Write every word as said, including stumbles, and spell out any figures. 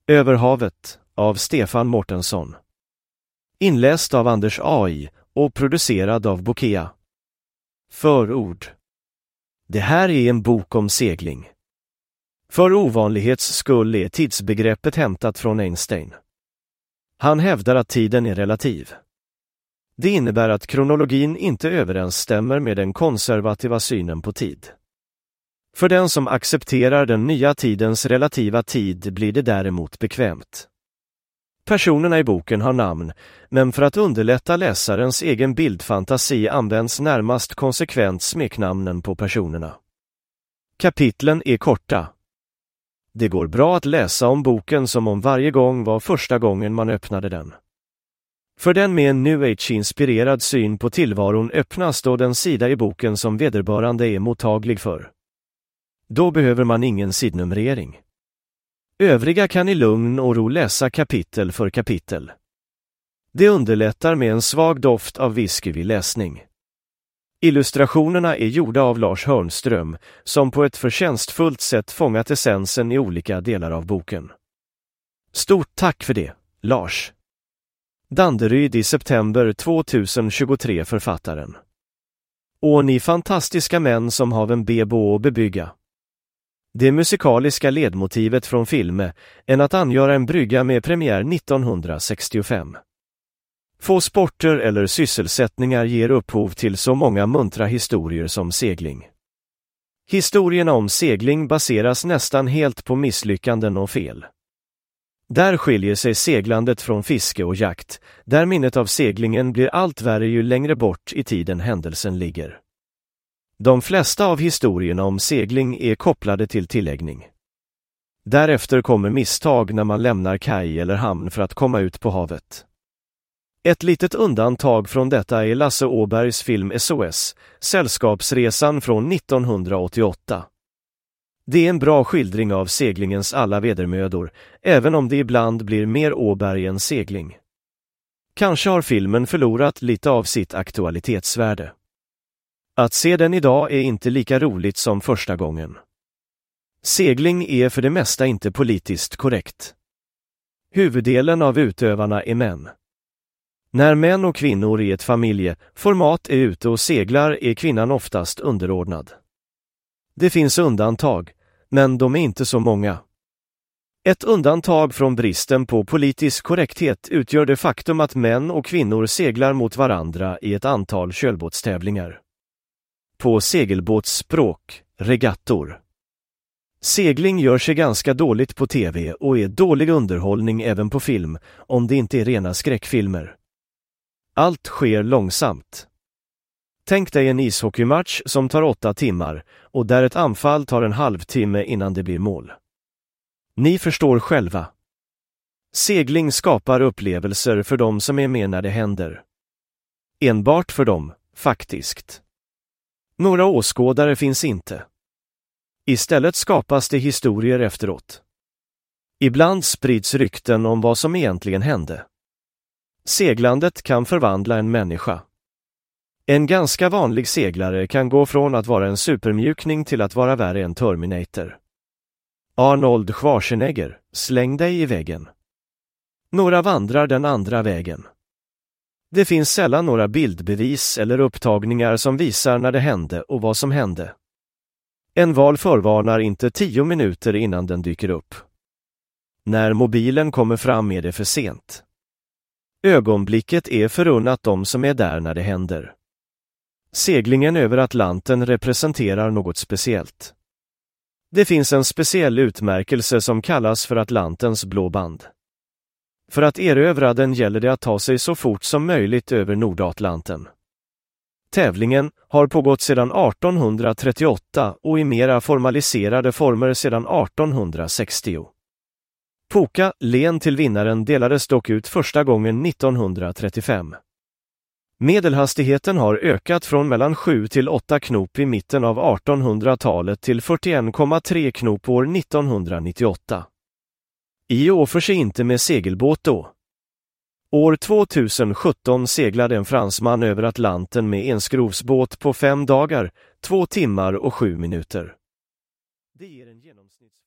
Över havet av Stefan Mårtensson. Inläst av Anders A I och producerad av Bokea. Förord. Det här är en bok om segling. För ovanlighets skull är tidsbegreppet hämtat från Einstein. Han hävdar att tiden är relativ. Det innebär att kronologin inte överensstämmer med den konservativa synen på tid. För den som accepterar den nya tidens relativa tid blir det däremot bekvämt. Personerna i boken har namn, men för att underlätta läsarens egen bildfantasi används närmast konsekvent smeknamnen på personerna. Kapitlen är korta. Det går bra att läsa om boken som om varje gång var första gången man öppnade den. För den med en New Age-inspirerad syn på tillvaron öppnas då den sida i boken som vederbörande är mottaglig för. Då behöver man ingen sidnumrering. Övriga kan i lugn och ro läsa kapitel för kapitel. Det underlättar med en svag doft av whisky vid läsning. Illustrationerna är gjorda av Lars Hörnström, som på ett förtjänstfullt sätt fångat essensen i olika delar av boken. Stort tack för det, Lars. Danderyd i september tjugohundratjugotre författaren. Och ni fantastiska män som har en bebo att bebygga. Det musikaliska ledmotivet från filmen än att angöra en brygga med premiär nittonhundrasextiofem. Få sporter eller sysselsättningar ger upphov till så många muntra historier som segling. Historierna om segling baseras nästan helt på misslyckanden och fel. Där skiljer sig seglandet från fiske och jakt, där minnet av seglingen blir allt värre ju längre bort i tiden händelsen ligger. De flesta av historierna om segling är kopplade till tilläggning. Därefter kommer misstag när man lämnar kaj eller hamn för att komma ut på havet. Ett litet undantag från detta är Lasse Åbergs film S O S, Sällskapsresan från nittonhundraåttioåtta. Det är en bra skildring av seglingens alla vedermödor, även om det ibland blir mer Åberg än segling. Kanske har filmen förlorat lite av sitt aktualitetsvärde. Att se den idag är inte lika roligt som första gången. Segling är för det mesta inte politiskt korrekt. Huvuddelen av utövarna är män. När män och kvinnor i ett familjeformat är ute och seglar är kvinnan oftast underordnad. Det finns undantag, men de är inte så många. Ett undantag från bristen på politisk korrekthet utgör det faktum att män och kvinnor seglar mot varandra i ett antal kölbåtstävlingar. På segelbåtsspråk, regattor. Segling gör sig ganska dåligt på tv och är dålig underhållning även på film, om det inte är rena skräckfilmer. Allt sker långsamt. Tänk dig en ishockeymatch som tar åtta timmar och där ett anfall tar en halvtimme innan det blir mål. Ni förstår själva. Segling skapar upplevelser för dem som är med när det händer. Enbart för dem, faktiskt. Några åskådare finns inte. Istället skapas det historier efteråt. Ibland sprids rykten om vad som egentligen hände. Seglandet kan förvandla en människa. En ganska vanlig seglare kan gå från att vara en supermjukning till att vara värre än Terminator. Arnold Schwarzenegger, släng dig i väggen. Några vandrar den andra vägen. Det finns sällan några bildbevis eller upptagningar som visar när det hände och vad som hände. En val förvarnar inte tio minuter innan den dyker upp. När mobilen kommer fram är det för sent. Ögonblicket är förunnat de som är där när det händer. Seglingen över Atlanten representerar något speciellt. Det finns en speciell utmärkelse som kallas för Atlantens blå band. För att erövra den gäller det att ta sig så fort som möjligt över Nordatlanten. Tävlingen har pågått sedan artonhundratrettioåtta och i mera formaliserade former sedan artonhundrasextio. Poka, len till vinnaren, delades dock ut första gången nittonhundratrettiofem. Medelhastigheten har ökat från mellan sju till åtta knop i mitten av artonhundratalet till fyrtioen komma tre knop år nittonhundranittioåtta. I år för sig inte med segelbåt då. År tjugosjutton seglade en fransman över Atlanten med en skrovsbåt på fem dagar, två timmar och sju minuter. Det ger en genomsnitts